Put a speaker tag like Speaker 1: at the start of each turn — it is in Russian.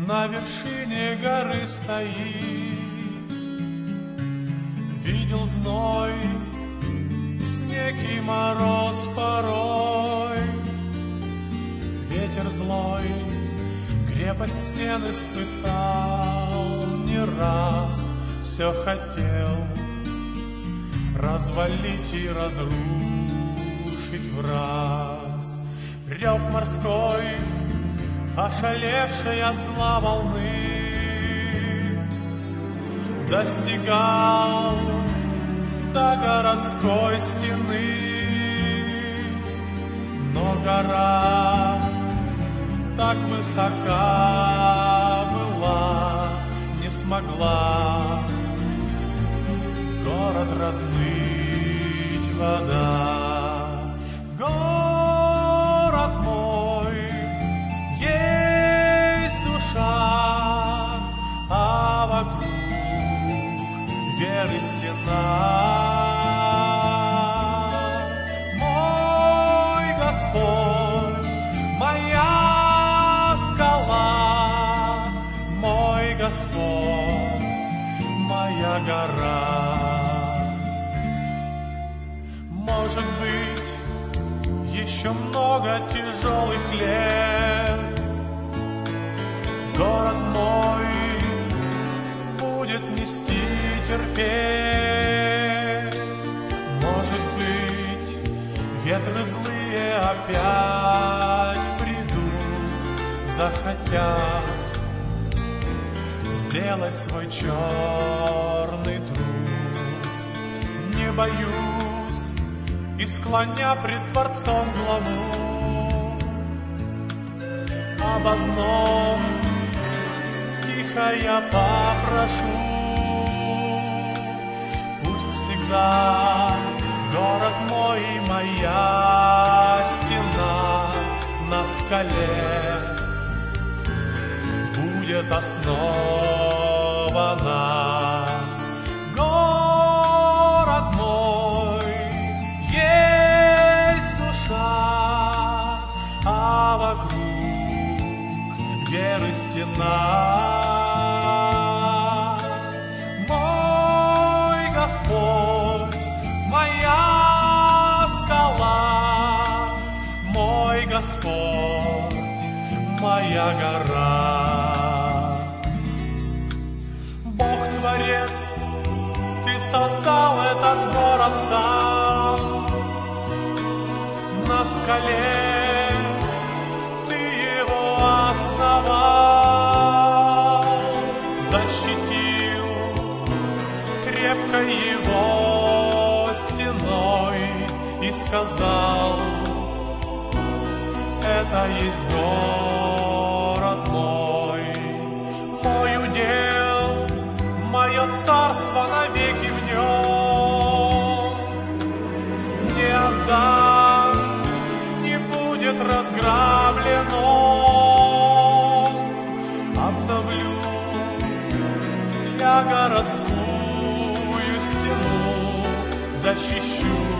Speaker 1: на вершине горы стоит. Видел зной, снег и мороз порой, ветер злой, крепость стен испытал не раз, все хотел развалить и разрушить враз. Рев морской, ошалевшей от зла волны, достигал до городской стены, но гора так высока была, не смогла город размыть вода. Город мой, есть душа, а вокруг веры стена. Мой Господь, моя скала, мой Господь, моя гора. Может быть, еще много тяжелых лет город мой будет нести, терпеть. Может быть, ветры злые опять придут, захотят сделать свой черный труд. Не боюсь и склоня пред Творцом главу, об одном тихо я попрошу: пусть всегда город мой и моя стена на скале будет основана. Город мой, есть душа, а вокруг веры стена. Мой Господь, моя скала, мой Господь, моя гора. Бог-творец, Ты создал этот город сам. На скале Ты его основал, защитил крепко его стеной и сказал: это есть город мой, мой удел, мое царство навеки в нем. Не отдам, не будет разграблено. Обновлю я городскую стену, защищу